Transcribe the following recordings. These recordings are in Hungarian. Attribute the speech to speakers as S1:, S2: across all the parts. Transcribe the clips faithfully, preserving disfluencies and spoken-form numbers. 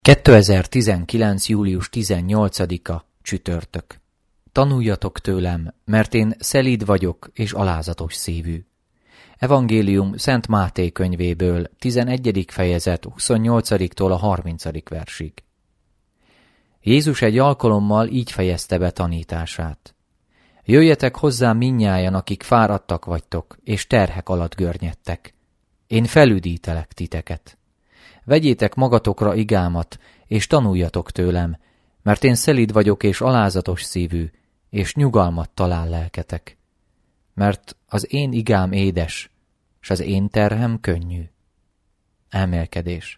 S1: kétezer-tizenkilenc. július tizennyolcadika csütörtök. Tanuljatok tőlem, mert én szelíd vagyok és alázatos szívű. Evangélium Szent Máté könyvéből, tizenegyedik fejezet, huszonnyolcadiktól a harmincadik versig. Jézus egy alkalommal így fejezte be tanítását. Jöjjetek hozzám mindnyájan, akik fáradtak vagytok, és terhek alatt görnyedtek. Én felüdítelek titeket. Vegyétek magatokra igámat, és tanuljatok tőlem, mert én szelíd vagyok és alázatos szívű, és nyugalmat talál lelketek. Mert az én igám édes, s az én terhem könnyű. Elmélkedés.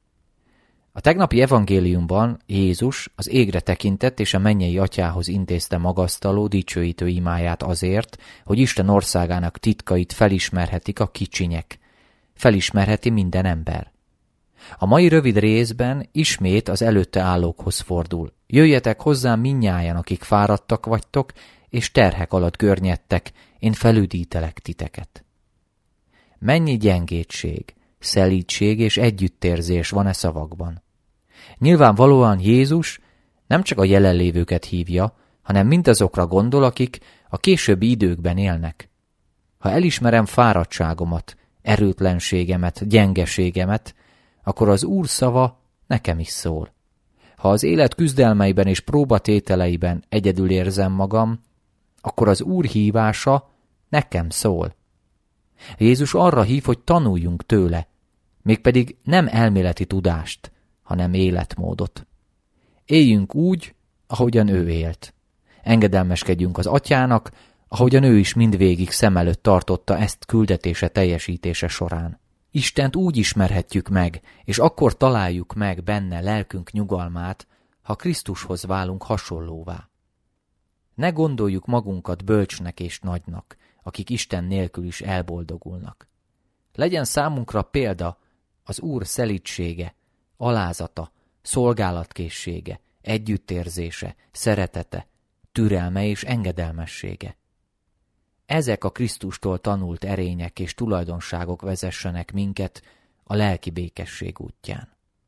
S1: A tegnapi evangéliumban Jézus az égre tekintett, és a mennyei atyához intézte magasztaló, dicsőítő imáját azért, hogy Isten országának titkait felismerhetik a kicsinyek. Felismerheti minden ember. A mai rövid részben ismét az előtte állókhoz fordul. Jöjjetek hozzám mindnyájan, akik fáradtak vagytok, és terhek alatt görnyedtek, én felüdítelek titeket. Mennyi gyengétség, szelídség és együttérzés van e szavakban. Nyilvánvalóan Jézus nem csak a jelenlévőket hívja, hanem mindazokra gondol, akik a későbbi időkben élnek. Ha elismerem fáradtságomat, erőtlenségemet, gyengeségemet, akkor az Úr szava nekem is szól. Ha az élet küzdelmeiben és próbatételeiben egyedül érzem magam, akkor az Úr hívása nekem szól. Jézus arra hív, hogy tanuljunk tőle, mégpedig nem elméleti tudást, hanem életmódot. Éljünk úgy, ahogyan ő élt. Engedelmeskedjünk az atyának, ahogyan ő is mindvégig szem előtt tartotta ezt küldetése teljesítése során. Istent úgy ismerhetjük meg, és akkor találjuk meg benne lelkünk nyugalmát, ha Krisztushoz válunk hasonlóvá. Ne gondoljuk magunkat bölcsnek és nagynak, akik Isten nélkül is elboldogulnak. Legyen számunkra példa az Úr szelídsége, alázata, szolgálatkészsége, együttérzése, szeretete, türelme és engedelmessége. Ezek a Krisztustól tanult erények és tulajdonságok vezessenek minket a lelki békesség útján.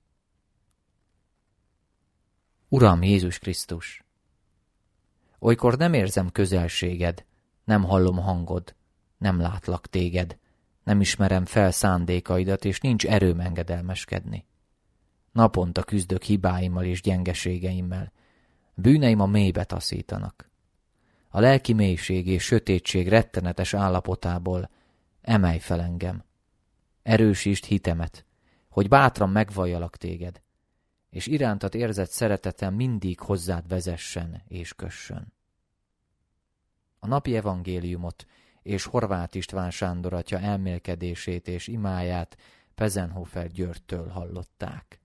S1: Uram Jézus Krisztus! Olykor nem érzem közelséged, nem hallom hangod, nem látlak téged, nem ismerem fel szándékaidat, és nincs erőm engedelmeskedni. Naponta küzdök hibáimmal és gyengeségeimmel, bűneim a mélybe taszítanak. A lelki mélység és sötétség rettenetes állapotából emelj fel engem. Erősítsd hitemet, hogy bátran megvalljalak téged, és irántad érzett szeretetem mindig hozzád vezessen és kössön. A napi evangéliumot és Horváth István Sándor atya elmélkedését és imáját Pezenhofer Györgytől hallották.